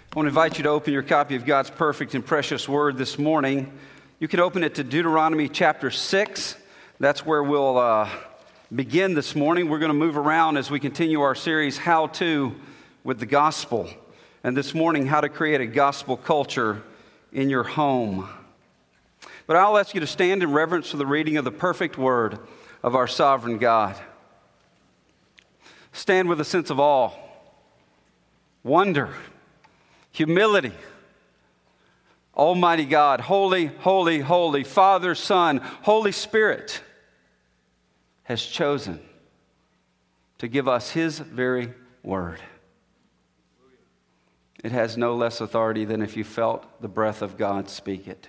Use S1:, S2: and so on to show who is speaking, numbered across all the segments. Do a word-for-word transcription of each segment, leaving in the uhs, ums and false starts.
S1: I want to invite you to open your copy of God's perfect and precious word this morning. You can open it to Deuteronomy chapter six. That's where we'll uh, begin this morning. We're going to move around as we continue our series, How To, with the Gospel. And this morning, how to create a gospel culture in your home. But I'll ask you to stand in reverence for the reading of the perfect word of our sovereign God. Stand with a sense of awe, wonder, humility. Almighty God, holy, holy, holy, Father, Son, Holy Spirit has chosen to give us His very word. It has no less authority than if you felt the breath of God speak it.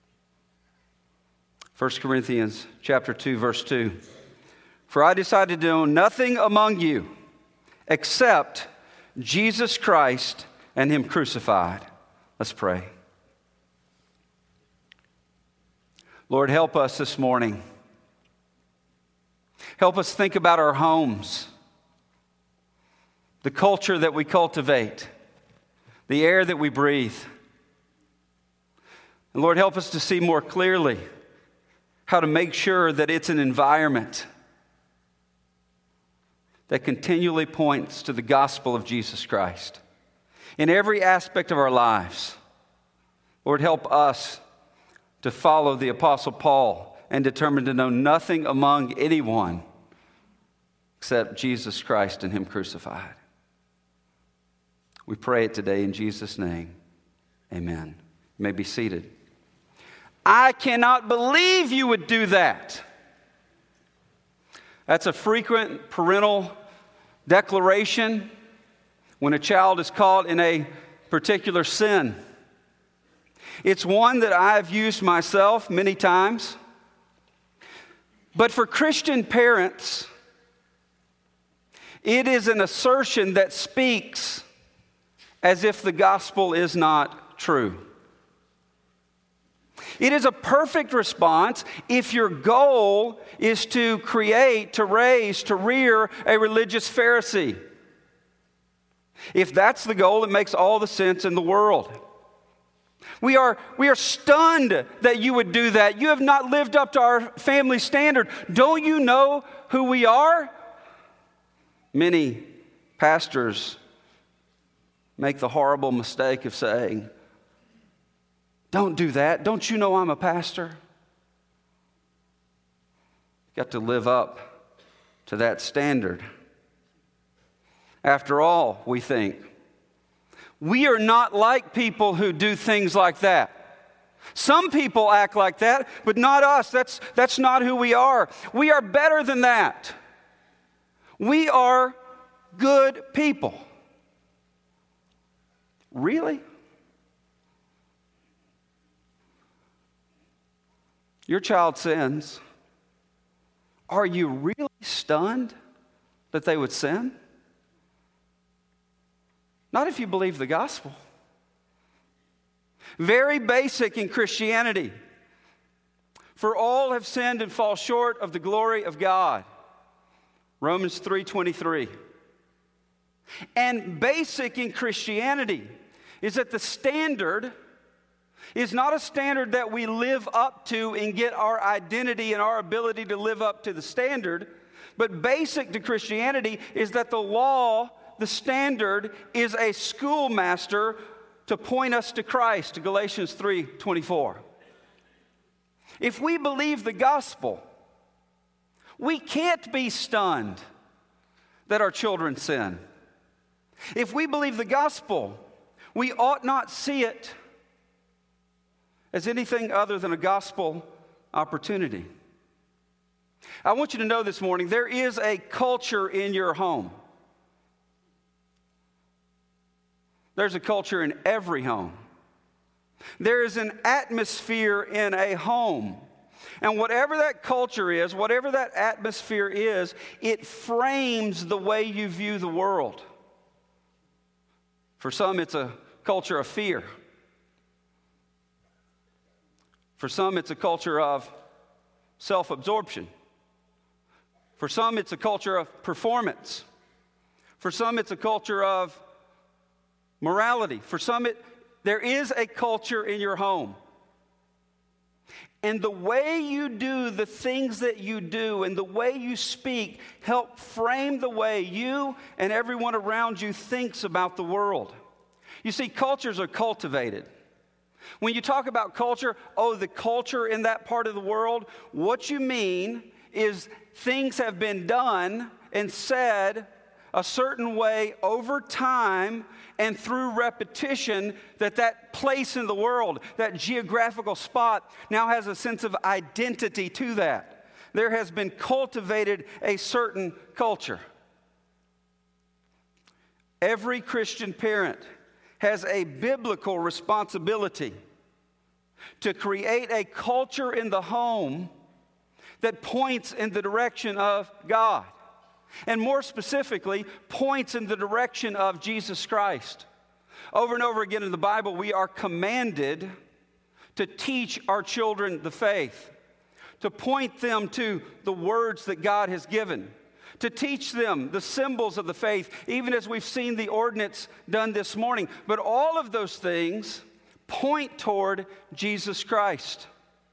S1: First Corinthians chapter two, verse two. For I decided to know nothing among you except Jesus Christ and Him crucified. Let's pray. Lord, help us this morning. Help us think about our homes, the culture that we cultivate, the air that we breathe. And Lord, help us to see more clearly how to make sure that it's an environment that continually points to the gospel of Jesus Christ in every aspect of our lives. Lord, help us to follow the Apostle Paul and determine to know nothing among anyone except Jesus Christ and Him crucified. We pray it today in Jesus' name. Amen. You may be seated. I cannot believe you would do that. That's a frequent parental declaration when a child is caught in a particular sin. It's one that I've used myself many times. But for Christian parents, it is an assertion that speaks as if the gospel is not true. It is a perfect response if your goal is to create, to raise, to rear a religious Pharisee. If that's the goal, it makes all the sense in the world. We are, we are stunned that you would do that. You have not lived up to our family standard. Don't you know who we are? Many pastors make the horrible mistake of saying, don't do that. Don't you know I'm a pastor? You've got to live up to that standard. After all, we think, we are not like people who do things like that. Some people act like that, but not us. That's, that's not who we are. We are better than that. We are good people. Really? Your child sins. Are you really stunned that they would sin? Not if you believe the gospel. Very basic in Christianity. For all have sinned and fall short of the glory of God. Romans three twenty-three. And basic in Christianity is that the standard is not a standard that we live up to and get our identity and our ability to live up to the standard. But basic to Christianity is that the law, the standard, is a schoolmaster to point us to Christ, to Galatians three twenty-four. If we believe the gospel, we can't be stunned that our children sin. If we believe the gospel, we ought not see it as anything other than a gospel opportunity. I want you to know this morning, there is a culture in your home. There's a culture in every home. There is an atmosphere in a home. And whatever that culture is, whatever that atmosphere is, it frames the way you view the world. For some, it's a culture of fear. For some, it's a culture of self-absorption. For some, it's a culture of performance. For some, it's a culture of morality. For some, it, there is a culture in your home. And the way you do the things that you do and the way you speak help frame the way you and everyone around you thinks about the world. You see, cultures are cultivated. When you talk about culture, oh, the culture in that part of the world, what you mean is things have been done and said a certain way over time and through repetition, that that place in the world, that geographical spot, now has a sense of identity to that. There has been cultivated a certain culture. Every Christian parent has a biblical responsibility to create a culture in the home that points in the direction of God. And more specifically, points in the direction of Jesus Christ. Over and over again in the Bible, we are commanded to teach our children the faith, to point them to the words that God has given, to teach them the symbols of the faith, even as we've seen the ordinance done this morning. But all of those things point toward Jesus Christ.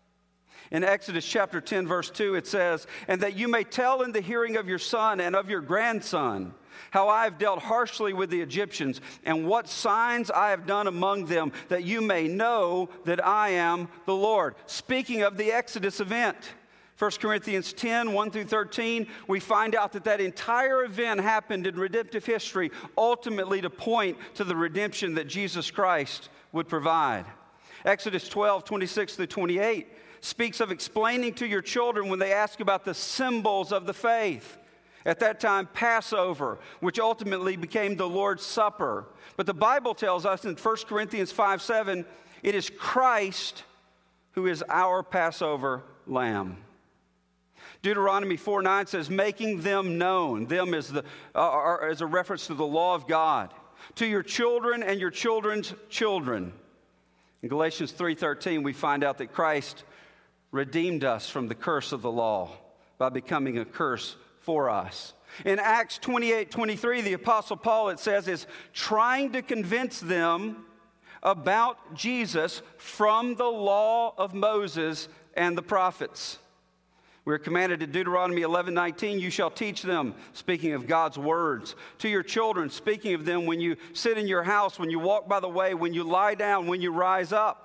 S1: In Exodus chapter ten, verse two, it says, "And that you may tell in the hearing of your son and of your grandson how I have dealt harshly with the Egyptians, and what signs I have done among them, that you may know that I am the Lord." Speaking of the Exodus event, First Corinthians ten, one through thirteen, we find out that that entire event happened in redemptive history, ultimately to point to the redemption that Jesus Christ would provide. Exodus twelve, twenty-six through twenty-eight speaks of explaining to your children when they ask about the symbols of the faith. At that time, Passover, which ultimately became the Lord's Supper. But the Bible tells us in First Corinthians five, seven, it is Christ who is our Passover lamb. Deuteronomy four, nine says, making them known. Them is, the, uh, is a reference to the law of God. To your children and your children's children. In Galatians three, thirteen, we find out that Christ redeemed us from the curse of the law by becoming a curse for us. In Acts twenty-eight, twenty-three, the Apostle Paul, it says, is trying to convince them about Jesus from the law of Moses and the prophets. We're commanded in Deuteronomy eleven, nineteen, you shall teach them, speaking of God's words, to your children, speaking of them when you sit in your house, when you walk by the way, when you lie down, when you rise up.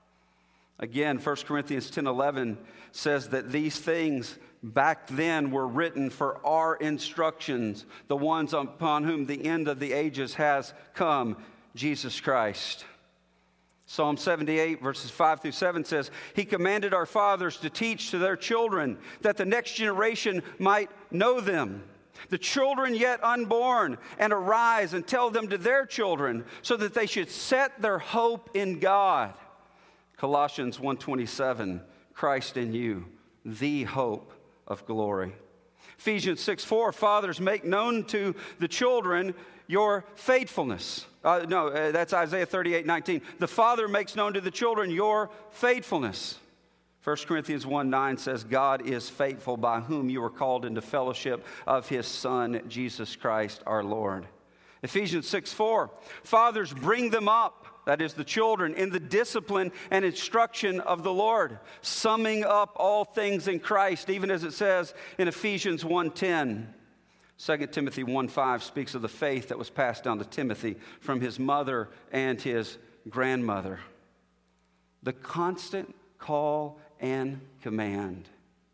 S1: Again, First Corinthians ten, eleven says that these things back then were written for our instructions, the ones upon whom the end of the ages has come, Jesus Christ. Psalm seventy-eight, verses five through seven says, he commanded our fathers to teach to their children, that the next generation might know them, the children yet unborn, and arise and tell them to their children, so that they should set their hope in God. Colossians one twenty-seven, Christ in you, the hope of glory. Ephesians six four, fathers, make known to the children your faithfulness. Uh, no, uh, that's Isaiah thirty-eight, nineteen. The father makes known to the children your faithfulness. First Corinthians one, nine says, God is faithful, by whom you are called into fellowship of his Son, Jesus Christ our Lord. Ephesians six four, fathers, bring them up, that is the children, in the discipline and instruction of the Lord, summing up all things in Christ, even as it says in Ephesians one ten. Second Timothy one five speaks of the faith that was passed down to Timothy from his mother and his grandmother. The constant call and command.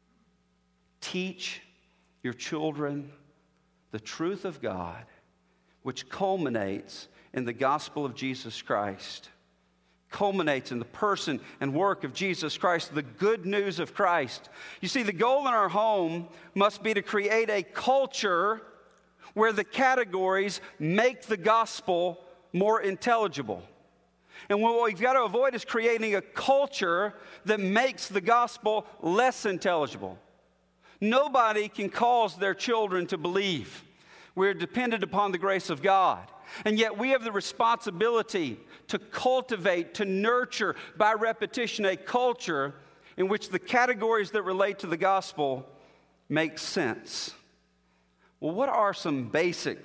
S1: Teach your children the truth of God, which culminates in the gospel of Jesus Christ, culminates in the person and work of Jesus Christ, the good news of Christ. You see, the goal in our home must be to create a culture where the categories make the gospel more intelligible. And what we've got to avoid is creating a culture that makes the gospel less intelligible. Nobody can cause their children to believe. We're dependent upon the grace of God. And yet we have the responsibility to cultivate, to nurture by repetition a culture in which the categories that relate to the gospel make sense. Well, what are some basics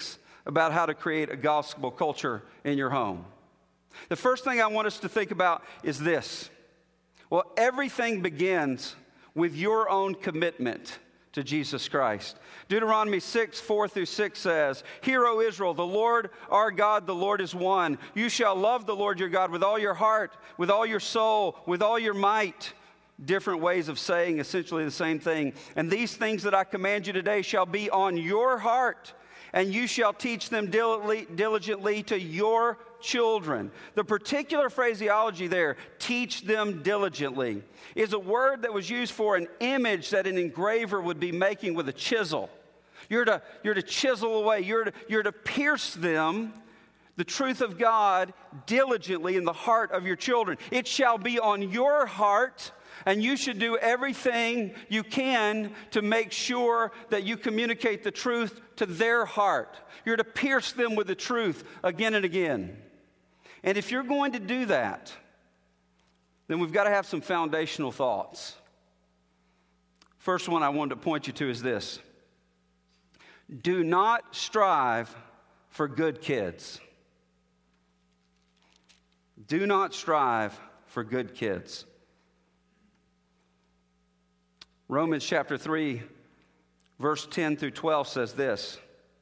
S1: about how to create a gospel culture in your home. The first thing I want us to think about is this. Well, everything begins with your own commitment to Jesus Christ. Deuteronomy six, four through six says, "Hear, O Israel, the Lord our God, the Lord is one. You shall love the Lord your God with all your heart, with all your soul, with all your might." Different ways of saying essentially the same thing. "And these things that I command you today shall be on your heart, and you shall teach them diligently, diligently to your children." The particular phraseology there, "teach them diligently," is a word that was used for an image that an engraver would be making with a chisel. You're to, you're to chisel away, you're to, you're to pierce them, the truth of God, diligently in the heart of your children. It shall be on your heart, and you should do everything you can to make sure that you communicate the truth to their heart. You're to pierce them with the truth again and again. And if you're going to do that, then we've got to have some foundational thoughts. First one I wanted to point you to is this. Do not strive for good kids. Do not strive for good kids. Romans chapter three, verse ten through twelve says this.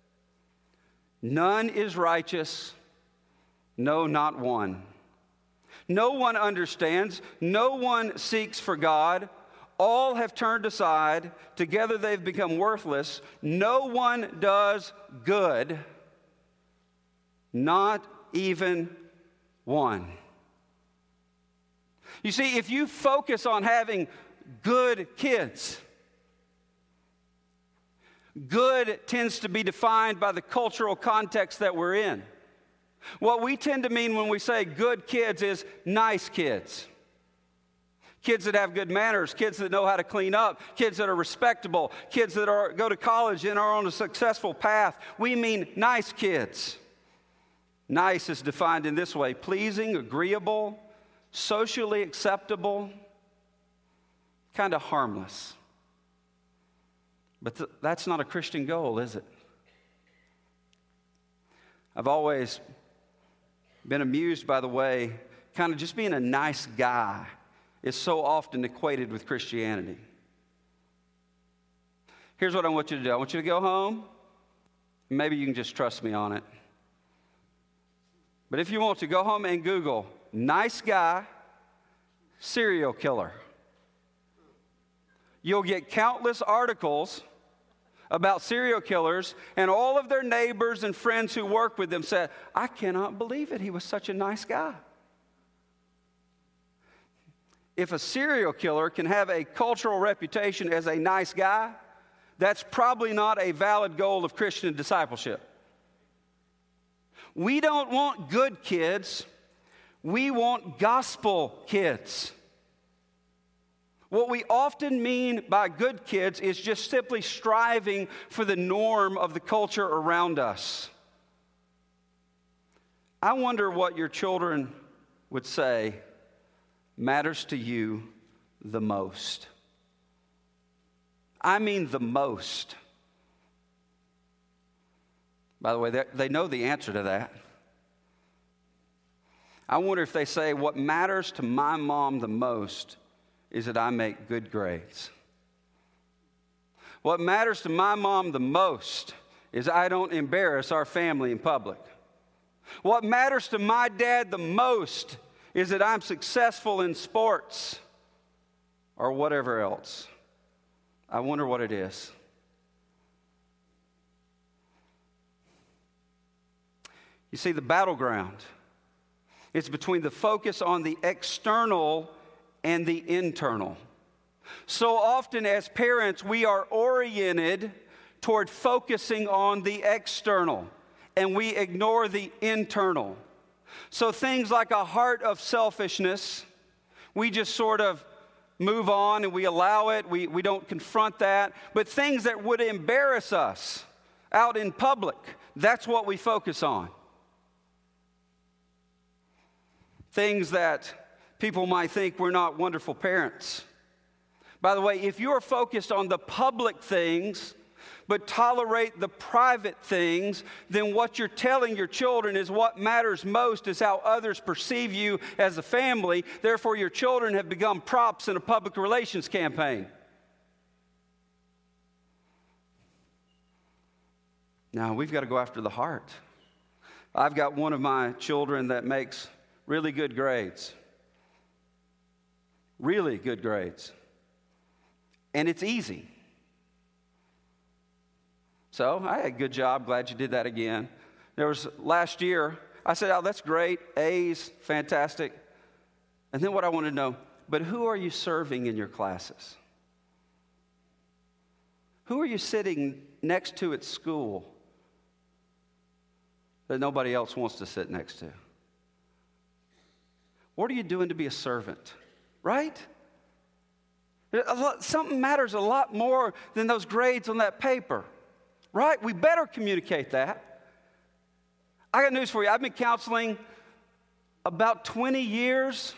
S1: "None is righteous, no, not one. No one understands, no one seeks for God. All have turned aside, together they've become worthless. No one does good, not even one." You see, if you focus on having good kids, good tends to be defined by the cultural context that we're in. What we tend to mean when we say good kids is nice kids. Kids that have good manners, kids that know how to clean up, kids that are respectable, kids that are, go to college and are on a successful path. We mean nice kids. Nice is defined in this way: pleasing, agreeable, socially acceptable, kind of harmless. But th- that's not a Christian goal, is it? I've always been amused by the way kind of just being a nice guy is so often equated with Christianity. Here's what I want you to do. I want you to go home. Maybe you can just trust me on it. But if you want to, go home and Google nice guy, serial killer. You'll get countless articles about serial killers, and all of their neighbors and friends who work with them said, "I cannot believe it. He was such a nice guy." If a serial killer can have a cultural reputation as a nice guy, that's probably not a valid goal of Christian discipleship. We don't want good kids. We want gospel kids. What we often mean by good kids is just simply striving for the norm of the culture around us. I wonder what your children would say matters to you the most. I mean the most. By the way, they know the answer to that. I wonder if they say, what matters to my mom the most is that I make good grades. What matters to my mom the most is I don't embarrass our family in public. What matters to my dad the most is that I'm successful in sports or whatever else. I wonder what it is. You see, the battleground, it's between the focus on the external and the internal. So often as parents, we are oriented toward focusing on the external, and we ignore the internal. So things like a heart of selfishness, we just sort of move on and we allow it. We, we don't confront that. But things that would embarrass us out in public, that's what we focus on. Things that people might think we're not wonderful parents. By the way, if you're focused on the public things but tolerate the private things, then what you're telling your children is what matters most is how others perceive you as a family. Therefore, your children have become props in a public relations campaign. Now, we've got to go after the heart. I've got one of my children that makes really good grades. Really good grades. And it's easy. So I had a good job. Glad you did that again. There was last year, I said, oh, that's great. A's, fantastic. And then what I wanted to know, but who are you serving in your classes? Who are you sitting next to at school that nobody else wants to sit next to? What are you doing to be a servant? Right? A lot, something matters a lot more than those grades on that paper. Right? We better communicate that. I got news for you. I've been counseling about twenty years.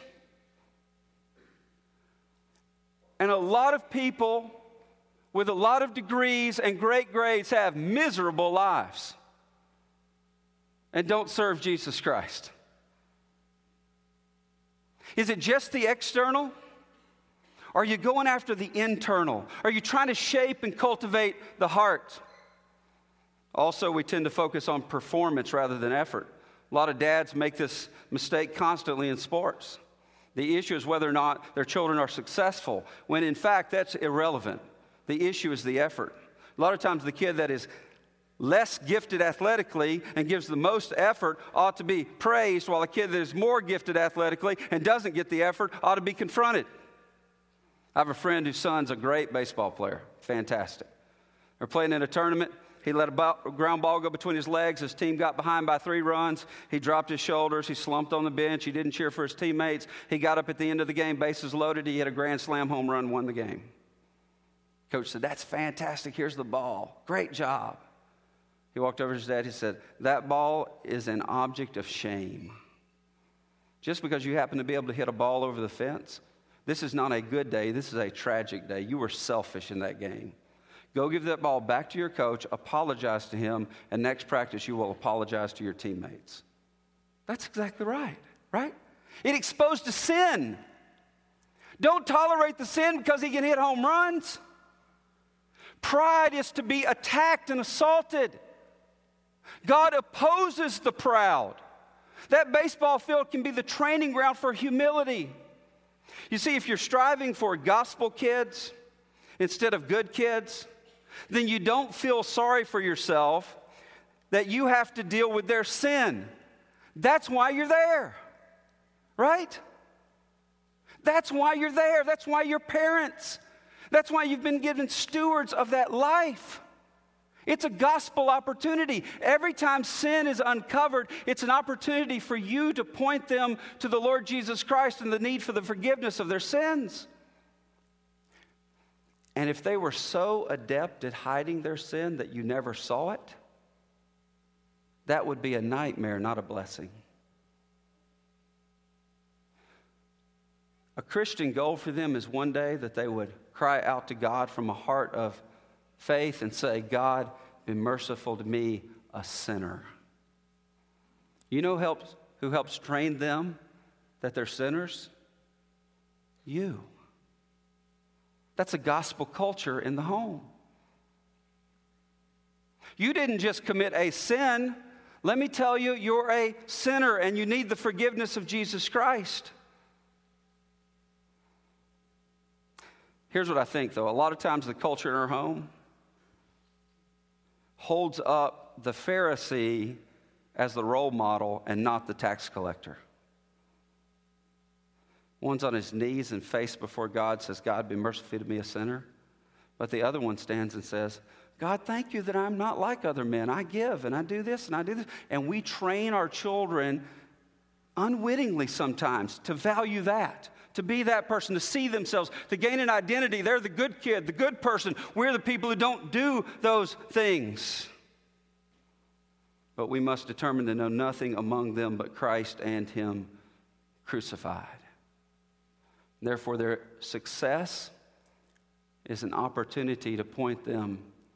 S1: And a lot of people with a lot of degrees and great grades have miserable lives and don't serve Jesus Christ. Is it just the external? Are you going after the internal? Are you trying to shape and cultivate the heart? Also, we tend to focus on performance rather than effort. A lot of dads make this mistake constantly in sports. The issue is whether or not their children are successful, when in fact that's irrelevant. The issue is the effort. A lot of times the kid that is less gifted athletically and gives the most effort ought to be praised, while a kid that is more gifted athletically and doesn't get the effort ought to be confronted. I have a friend whose son's a great baseball player. Fantastic. They're playing in a tournament. He let a ball, ground ball go between his legs. His team got behind by three runs. He dropped his shoulders. He slumped on the bench. He didn't cheer for his teammates. He got up at the end of the game, bases loaded. He hit a grand slam home run, won the game. Coach said, that's fantastic. Here's the ball. Great job. He walked over to his dad. He said, that ball is an object of shame. Just because you happen to be able to hit a ball over the fence, this is not a good day. This is a tragic day. You were selfish in that game. Go give that ball back to your coach, apologize to him, and next practice you will apologize to your teammates. That's exactly right, right? It exposed to sin. Don't tolerate the sin because he can hit home runs. Pride is to be attacked and assaulted. God opposes the proud. That baseball field can be the training ground for humility. You see, if you're striving for gospel kids instead of good kids, then you don't feel sorry for yourself that you have to deal with their sin. That's why you're there, right? That's why you're there. That's why you're parents. That's why you've been given stewards of that life. It's a gospel opportunity. Every time sin is uncovered, it's an opportunity for you to point them to the Lord Jesus Christ and the need for the forgiveness of their sins. And if they were so adept at hiding their sin that you never saw it, that would be a nightmare, not a blessing. A Christian goal for them is one day that they would cry out to God from a heart of faith and say, God, be merciful to me, a sinner. You know helps, who helps train them that they're sinners? You. That's a gospel culture in the home. You didn't just commit a sin. Let me tell you, you're a sinner and you need the forgiveness of Jesus Christ. Here's what I think, though. A lot of times the culture in our home holds up the Pharisee as the role model and not the tax collector. One's on his knees and face before God, says, God, be merciful to me, a sinner. But the other one stands and says, God, thank you that I'm not like other men. I give and I do this and I do this. And we train our children unwittingly sometimes to value that, to be that person, to see themselves, to gain an identity. They're the good kid, the good person. We're the people who don't do those things. But we must determine to know nothing among them but Christ and Him crucified. Therefore, their success is an opportunity to point them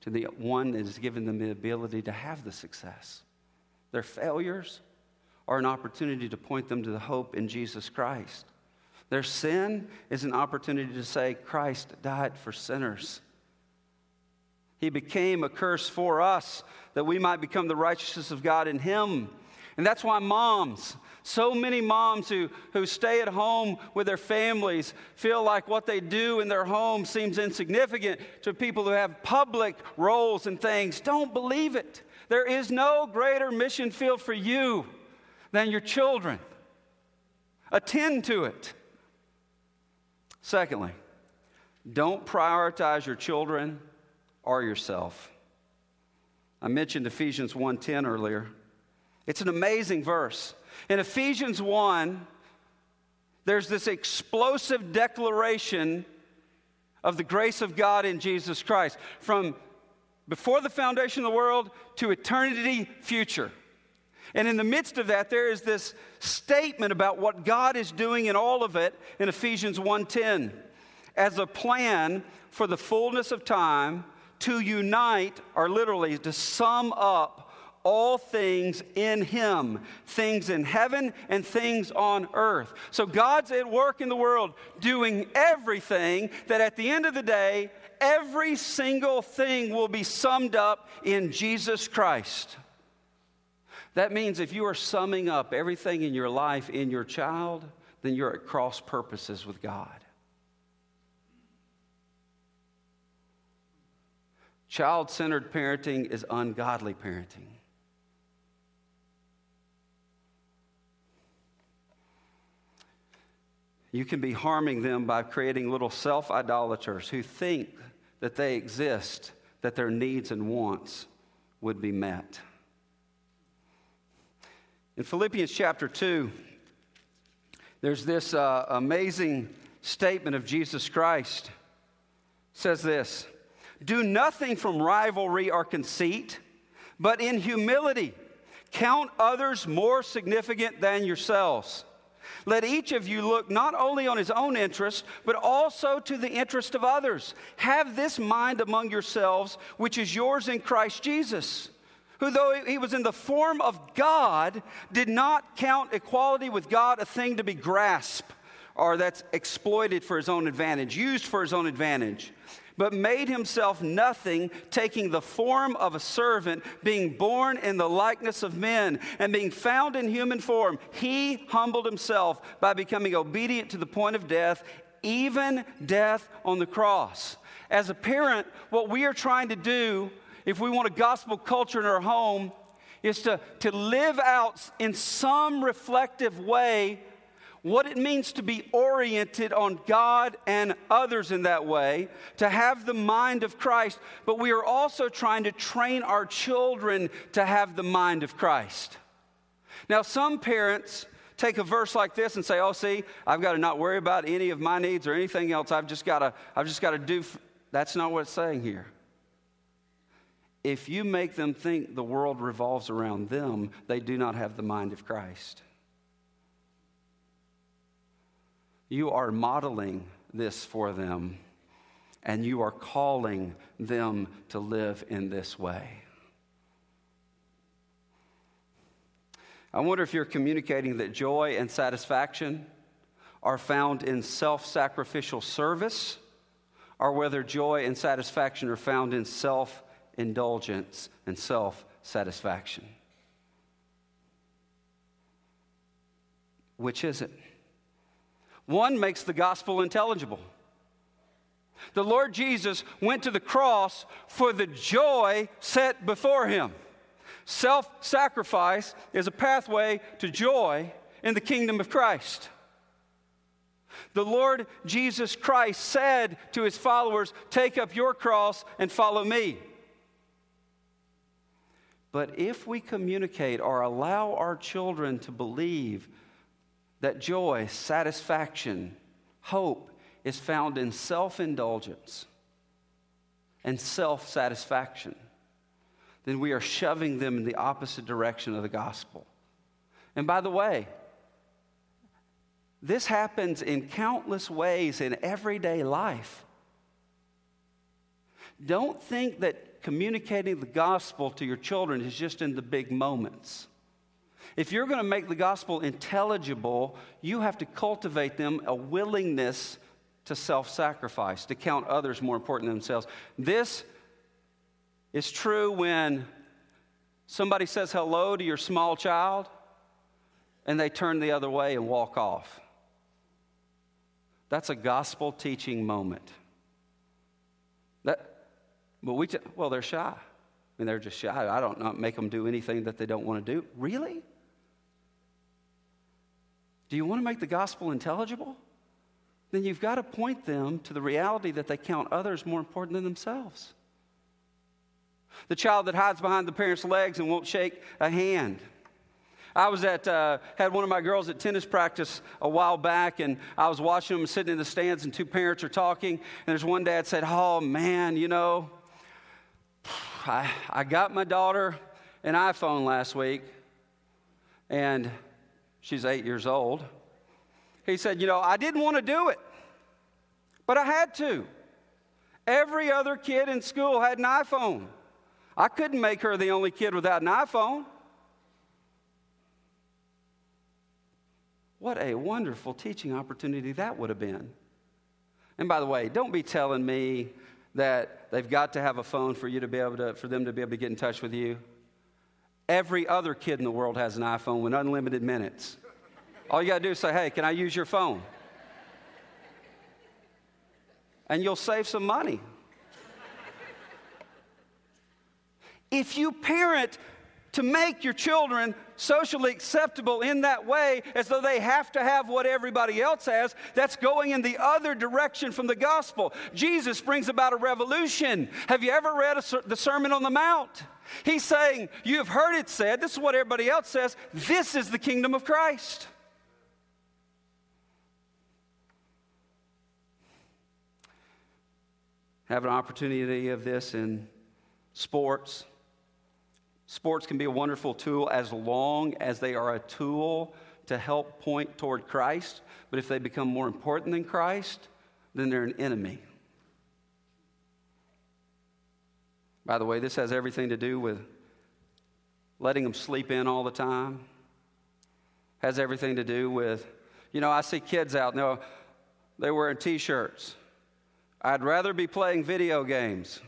S1: to the one that has given them the ability to have the success. Their failures are an opportunity to point them to the hope in Jesus Christ. Their sin is an opportunity to say, Christ died for sinners. He became a curse for us that we might become the righteousness of God in Him. And that's why moms, so many moms who, who stay at home with their families feel like what they do in their home seems insignificant to people who have public roles and things. Don't believe it. There is no greater mission field for you than your children. Attend to it. Secondly, don't prioritize your children or yourself. I mentioned Ephesians one ten earlier. It's an amazing verse. In Ephesians one, there's this explosive declaration of the grace of God in Jesus Christ. From before the foundation of the world to eternity future. And in the midst of that, there is this statement about what God is doing in all of it in Ephesians one ten. As a plan for the fullness of time to unite, or literally to sum up all things in Him, things in heaven and things on earth. So God's at work in the world doing everything that at the end of the day, every single thing will be summed up in Jesus Christ. That means if you are summing up everything in your life in your child, then you're at cross purposes with God. Child-centered parenting is ungodly parenting. You can be harming them by creating little self-idolaters who think that they exist, that their needs and wants would be met. In Philippians chapter two, there's this uh, amazing statement of Jesus Christ. It says this, do nothing from rivalry or conceit, but in humility count others more significant than yourselves. Let each of you look not only on his own interest, but also to the interest of others. Have this mind among yourselves, which is yours in Christ Jesus, who though he was in the form of God, did not count equality with God a thing to be grasped, or that's exploited for his own advantage, used for his own advantage, but made himself nothing, taking the form of a servant, being born in the likeness of men, and being found in human form, he humbled himself by becoming obedient to the point of death, even death on the cross. As a parent, what we are trying to do, if we want a gospel culture in our home, is to, to live out in some reflective way what it means to be oriented on God and others in that way, to have the mind of Christ, but we are also trying to train our children to have the mind of Christ. Now, some parents take a verse like this and say, oh, see, I've got to not worry about any of my needs or anything else. I've just got to, I've just got to do. F-. That's not what it's saying here. If you make them think the world revolves around them, they do not have the mind of Christ. You are modeling this for them, and you are calling them to live in this way. I wonder if you're communicating that joy and satisfaction are found in self-sacrificial service, or whether joy and satisfaction are found in self-indulgence and self-satisfaction. Which is it? One makes the gospel intelligible. The Lord Jesus went to the cross for the joy set before him. Self-sacrifice is a pathway to joy in the kingdom of Christ. The Lord Jesus Christ said to his followers, take up your cross and follow me. But if we communicate or allow our children to believe that joy, satisfaction, hope is found in self-indulgence and self-satisfaction, then we are shoving them in the opposite direction of the gospel. And by the way, this happens in countless ways in everyday life. Don't think that communicating the gospel to your children is just in the big moments. If you're going to make the gospel intelligible, you have to cultivate them a willingness to self-sacrifice, to count others more important than themselves. This is true when somebody says hello to your small child and they turn the other way and walk off. That's a gospel teaching moment. That, but we, t- well, they're shy. I mean, they're just shy. I don't not make them do anything that they don't want to do. Really? Do you want to make the gospel intelligible? Then you've got to point them to the reality that they count others more important than themselves. The child that hides behind the parent's legs and won't shake a hand. I was at, uh, had one of my girls at tennis practice a while back, and I was watching them sitting in the stands, and two parents are talking, and there's one dad said, oh, man, you know, I, I got my daughter an iPhone last week, and she's eight years old. He said, you know, I didn't want to do it, but I had to. Every other kid in school had an iPhone. I couldn't make her the only kid without an iPhone. What a wonderful teaching opportunity that would have been. And by the way, don't be telling me that they've got to have a phone for you to be able to, for them to be able to get in touch with you. Every other kid in the world has an iPhone with unlimited minutes. All you got to do is say, hey, can I use your phone? And you'll save some money. If you parent to make your children socially acceptable in that way, as though they have to have what everybody else has, that's going in the other direction from the gospel. Jesus brings about a revolution. Have you ever read a, the Sermon on the Mount? He's saying, you have heard it said, this is what everybody else says, this is the kingdom of Christ. Have an opportunity of this in sports. Sports can be a wonderful tool as long as they are a tool to help point toward Christ. But if they become more important than Christ, then they're an enemy. By the way, this has everything to do with letting them sleep in all the time. Has everything to do with, you know, I see kids out now, they're wearing T-shirts. I'd rather be playing video games.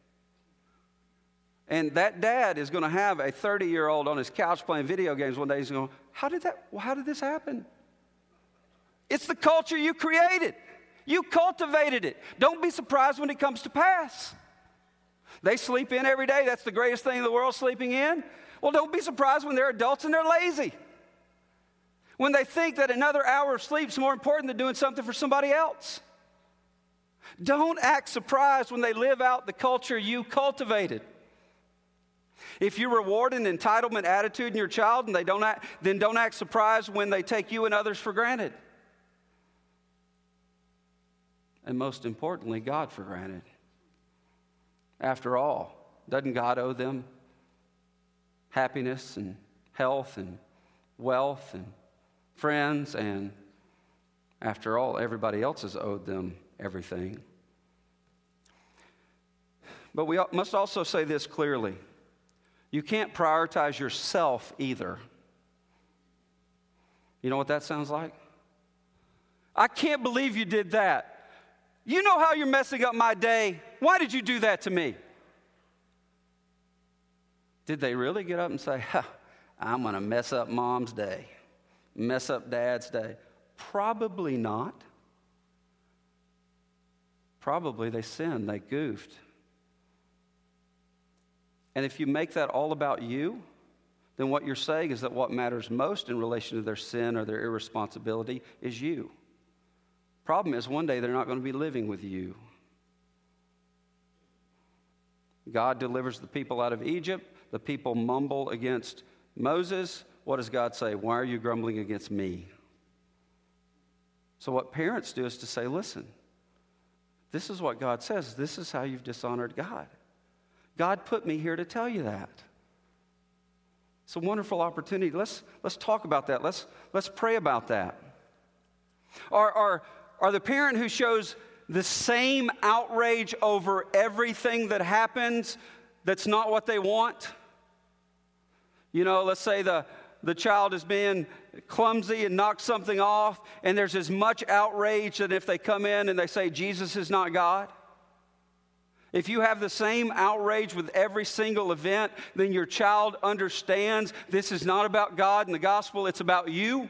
S1: And that dad is going to have a thirty-year-old on his couch playing video games one day. He's going, how did that, well, how did this happen? It's the culture you created. You cultivated it. Don't be surprised when it comes to pass. They sleep in every day. That's the greatest thing in the world, sleeping in. Well, don't be surprised when they're adults and they're lazy. When they think that another hour of sleep is more important than doing something for somebody else. Don't act surprised when they live out the culture you cultivated. If you reward an entitlement attitude in your child, and they don't act, then don't act surprised when they take you and others for granted. And most importantly, God for granted. After all, doesn't God owe them happiness and health and wealth and friends? And after all, everybody else has owed them everything. But we must also say this clearly. You can't prioritize yourself either. You know what that sounds like? I can't believe you did that. You know how you're messing up my day. Why did you do that to me? Did they really get up and say, huh, I'm going to mess up mom's day, mess up dad's day? Probably not. Probably they sinned, they goofed. And if you make that all about you, then what you're saying is that what matters most in relation to their sin or their irresponsibility is you. Problem is, one day they're not going to be living with you. God delivers the people out of Egypt. The people mumble against Moses. What does God say? Why are you grumbling against me? So what parents do is to say, listen, this is what God says. This is how you've dishonored God. God put me here to tell you that. It's a wonderful opportunity. Let's, let's talk about that. Let's, let's pray about that. Or, or, or the parent who shows the same outrage over everything that happens that's not what they want. You know, let's say the, the child is being clumsy and knocks something off, and there's as much outrage that if they come in and they say Jesus is not God. If you have the same outrage with every single event, then your child understands this is not about God and the gospel, it's about you.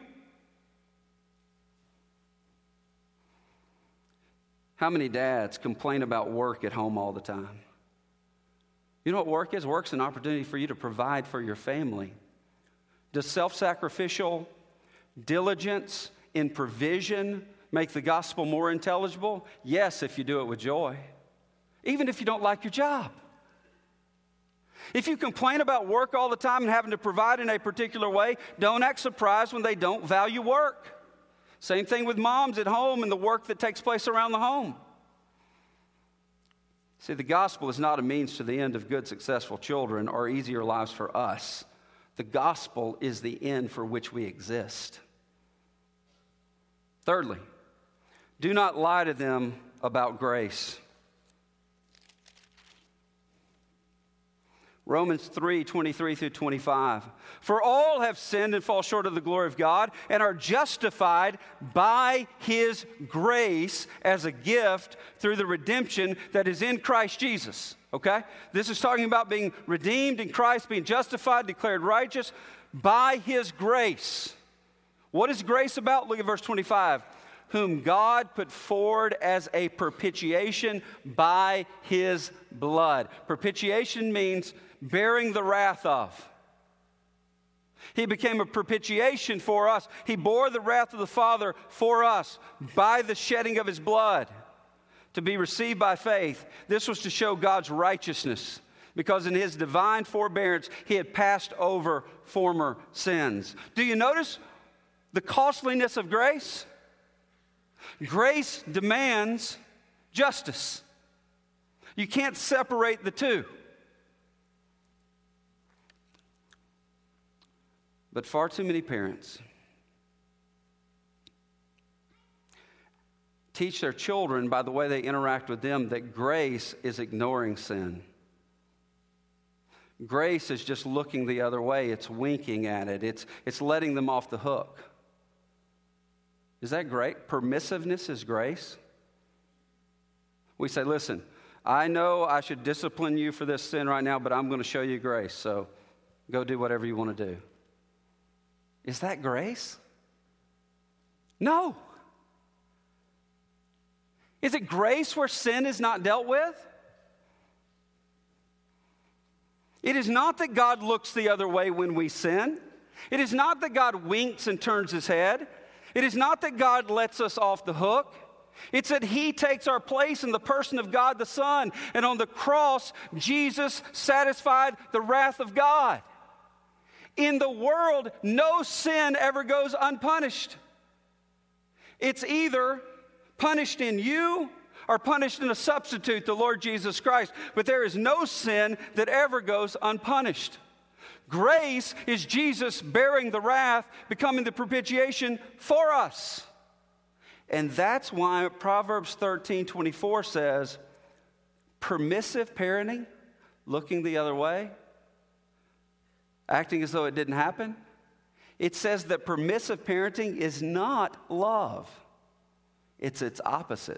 S1: How many dads complain about work at home all the time? You know what work is? Work's an opportunity for you to provide for your family. Does self-sacrificial diligence in provision make the gospel more intelligible? Yes, if you do it with joy. Even if you don't like your job. If you complain about work all the time and having to provide in a particular way, don't act surprised when they don't value work. Same thing with moms at home and the work that takes place around the home. See, the gospel is not a means to the end of good, successful children or easier lives for us. The gospel is the end for which we exist. Thirdly, do not lie to them about grace. Romans three, twenty-three through twenty-five. For all have sinned and fall short of the glory of God and are justified by His grace as a gift through the redemption that is in Christ Jesus. Okay? This is talking about being redeemed in Christ, being justified, declared righteous by His grace. What is grace about? Look at verse twenty-five. Whom God put forward as a propitiation by His blood. Propitiation means bearing the wrath of. He became a propitiation for us. He bore the wrath of the Father for us by the shedding of His blood to be received by faith. This was to show God's righteousness, because in His divine forbearance He had passed over former sins. Do you notice the costliness of grace? Grace demands justice. You can't separate the two. But far too many parents teach their children by the way they interact with them that grace is ignoring sin. Grace is just looking the other way. It's winking at it. It's, it's letting them off the hook. Is that great? Permissiveness is grace. We say, listen, I know I should discipline you for this sin right now, but I'm going to show you grace, so go do whatever you want to do. Is that grace? No. Is it grace where sin is not dealt with? It is not that God looks the other way when we sin. It is not that God winks and turns His head. It is not that God lets us off the hook. It's that He takes our place in the person of God the Son. And on the cross, Jesus satisfied the wrath of God. In the world, no sin ever goes unpunished. It's either punished in you or punished in a substitute, the Lord Jesus Christ. But there is no sin that ever goes unpunished. Grace is Jesus bearing the wrath, becoming the propitiation for us. And that's why Proverbs thirteen twenty-four says, permissive parenting, looking the other way, acting as though it didn't happen. It says that permissive parenting is not love. It's its opposite.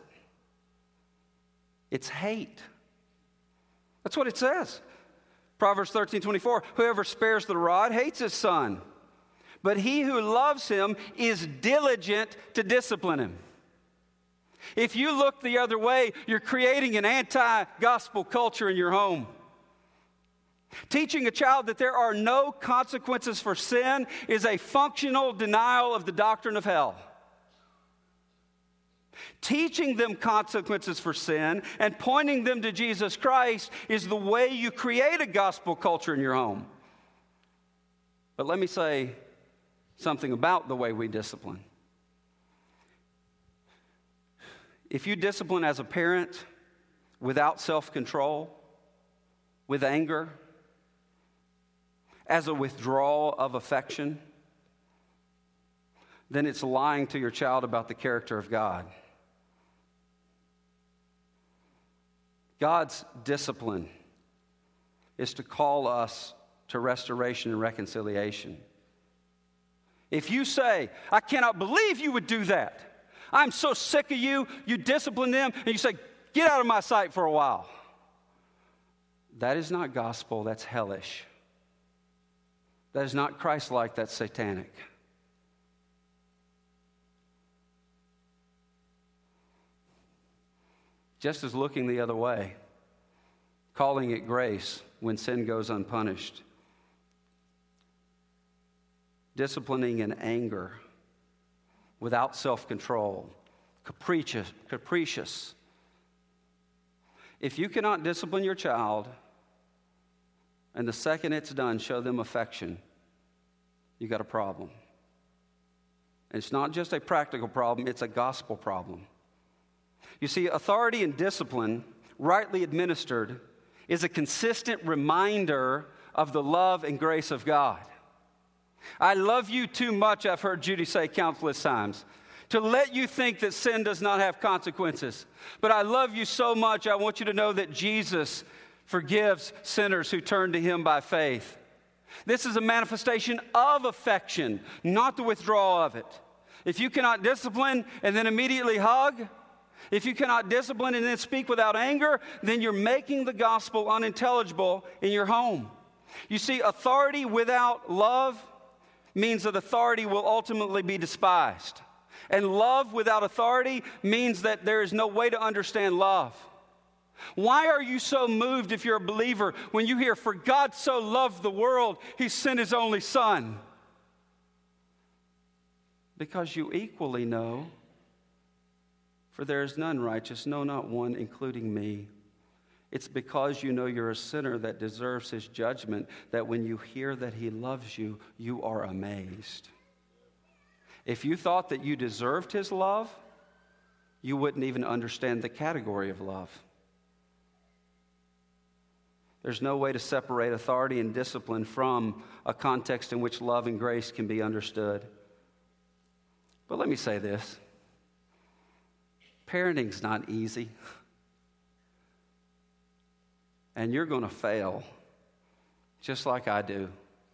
S1: It's hate. That's what it says. Proverbs thirteen twenty-four, whoever spares the rod hates his son, but he who loves him is diligent to discipline him. If you look the other way, you're creating an anti-gospel culture in your home. Teaching a child that there are no consequences for sin is a functional denial of the doctrine of hell. Teaching them consequences for sin and pointing them to Jesus Christ is the way you create a gospel culture in your home. But let me say something about the way we discipline. If you discipline as a parent without self-control, with anger, as a withdrawal of affection, then it's lying to your child about the character of God. God's discipline is to call us to restoration and reconciliation. If you say, I cannot believe you would do that. I'm so sick of you. You discipline them and you say, get out of my sight for a while. That is not gospel. That's hellish. That is not Christ-like. That's satanic. Just as looking the other way, calling it grace when sin goes unpunished, disciplining in anger, without self-control, capricious, capricious. If you cannot discipline your child, and the second it's done, show them affection, you got a problem. And it's not just a practical problem, it's a gospel problem. You see, authority and discipline, rightly administered, is a consistent reminder of the love and grace of God. I love you too much, I've heard Judy say countless times, to let you think that sin does not have consequences. But I love you so much, I want you to know that Jesus forgives sinners who turn to him by faith. This is a manifestation of affection, not the withdrawal of it. If you cannot discipline and then immediately hug, if you cannot discipline and then speak without anger, then you're making the gospel unintelligible in your home. You see, authority without love means that authority will ultimately be despised. And love without authority means that there is no way to understand love. Why are you so moved, if you're a believer, when you hear, for God so loved the world, he sent his only son? Because you equally know, for there is none righteous, no, not one, including me. It's because you know you're a sinner that deserves his judgment that when you hear that he loves you, you are amazed. If you thought that you deserved his love, you wouldn't even understand the category of love. There's no way to separate authority and discipline from a context in which love and grace can be understood. But let me say this. Parenting's not easy. And you're going to fail, just like I do.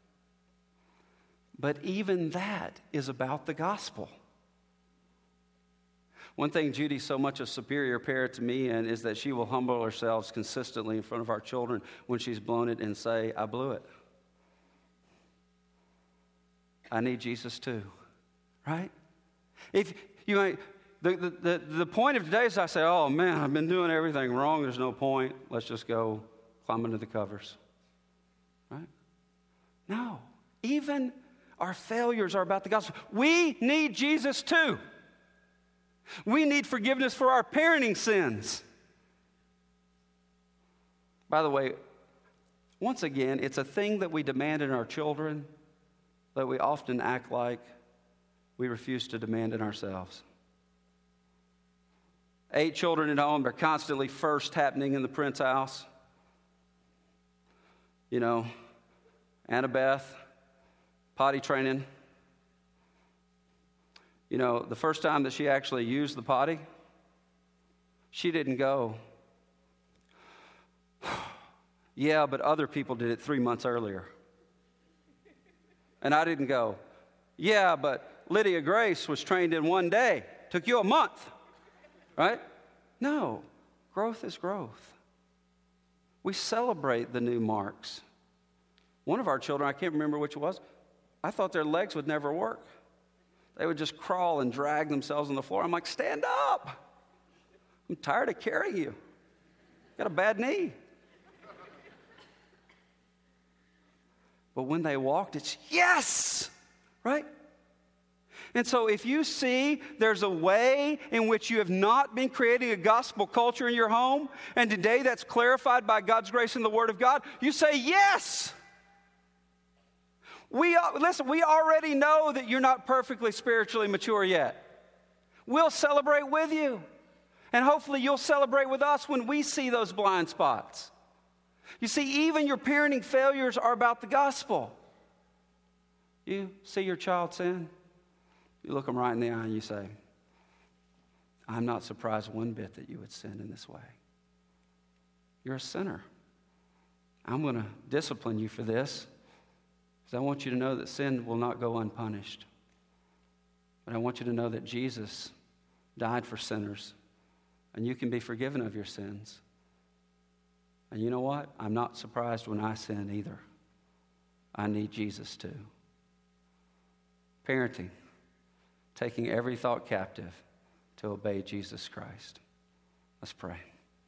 S1: But even that is about the gospel. One thing Judy's so much a superior parent to me in is that she will humble herself consistently in front of our children when she's blown it and say, I blew it. I need Jesus too, right? If you might, the, the, the, the point of today is I say, oh man, I've been doing everything wrong. There's no point. Let's just go climb under the covers, right? No, even our failures are about the gospel. We need Jesus too. We need forgiveness for our parenting sins. By the way, once again, it's a thing that we demand in our children that we often act like we refuse to demand in ourselves. Eight children at home, they're constantly first happening in the Prince house. You know, Annabeth, potty training. You know, the first time that she actually used the potty, she didn't go, yeah, but other people did it three months earlier. And I didn't go, yeah, but Lydia Grace was trained in one day. Took you a month, right? No, growth is growth. We celebrate the new marks. One of our children, I can't remember which it was, I thought their legs would never work. They would just crawl and drag themselves on the floor. I'm like, stand up. I'm tired of carrying you. Got a bad knee. But when they walked, it's yes, right? And so if you see there's a way in which you have not been creating a gospel culture in your home, and today that's clarified by God's grace and the Word of God, you say yes. We listen, we already know that you're not perfectly spiritually mature yet. We'll celebrate with you. And hopefully you'll celebrate with us when we see those blind spots. You see, even your parenting failures are about the gospel. You see your child sin, you look them right in the eye and you say, I'm not surprised one bit that you would sin in this way. You're a sinner. I'm going to discipline you for this because I want you to know that sin will not go unpunished. But I want you to know that Jesus died for sinners, and you can be forgiven of your sins. And you know what? I'm not surprised when I sin either. I need Jesus too. Parenting, taking every thought captive to obey Jesus Christ. Let's pray.